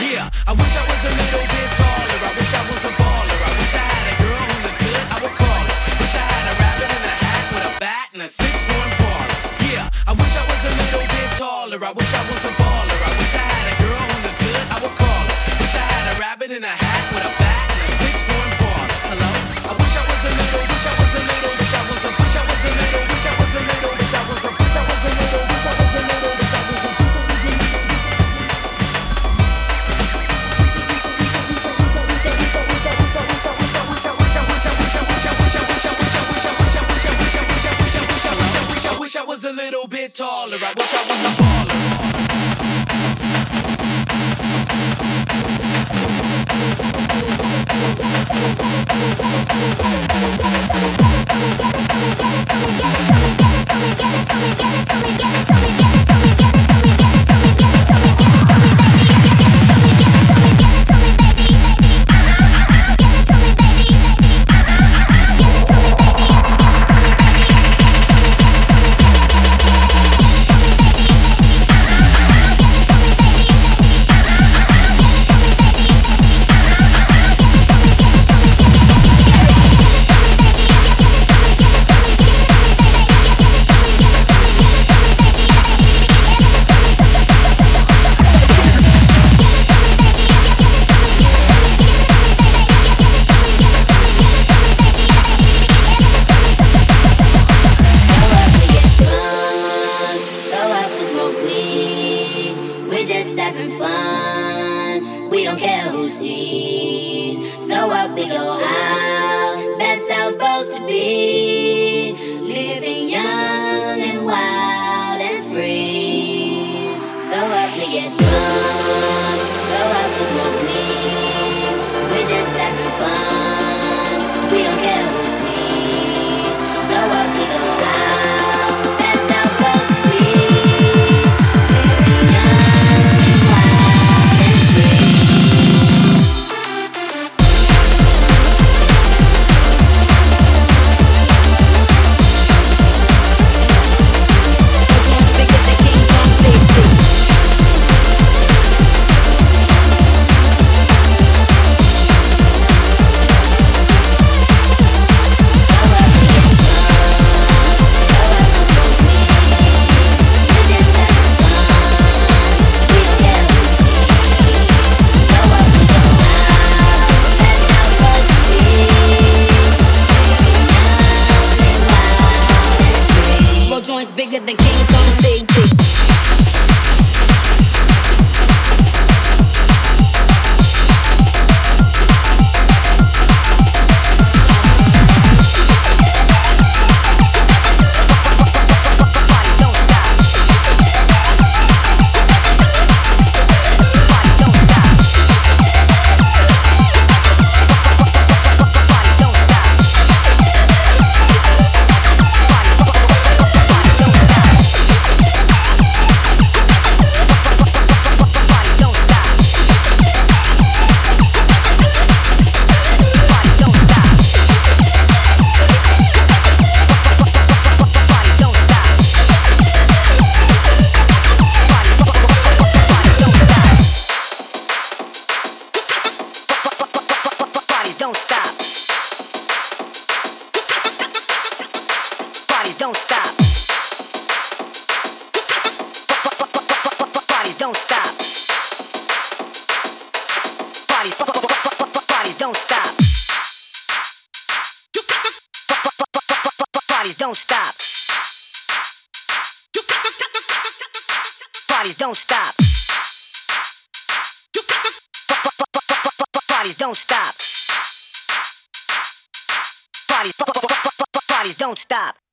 Yeah, I wish I was a little bit taller. I wish I was a baller. I wish I had a girl who looked good, I would call her. Wish I had a rabbit in a hat with a bat and a 6-1 baller. Yeah, I wish I was a little bit taller. I wish I was a baller. I wish I had a girl who looked good, I would call her. Wish I had a rabbit in a hat with a bat and a 6-1 baller. Hello? I wish I was a little, wish I was a little, wish I was a, wish I was a little, wish I was a little, wish I was a, wish I was a little, wish I was a little, wish I was a I wish I was a little bit taller. I wish I was a baller. Having fun, we don't care who sees. So what, we go out, that's how it's supposed to be. Living young and wild and free. So what, we get drunk, so what, we smoke weed. We're just having fun, we don't care who sees. So what, we go out, that's how it's supposed to be. Living young. Joints bigger than King Kong's big dick. Don't stop. Bodies don't stop. Bodies don't stop. Bodies don't stop. Bodies don't stop. Bodies don't stop. Bodies don't stop. Bodies don't stop.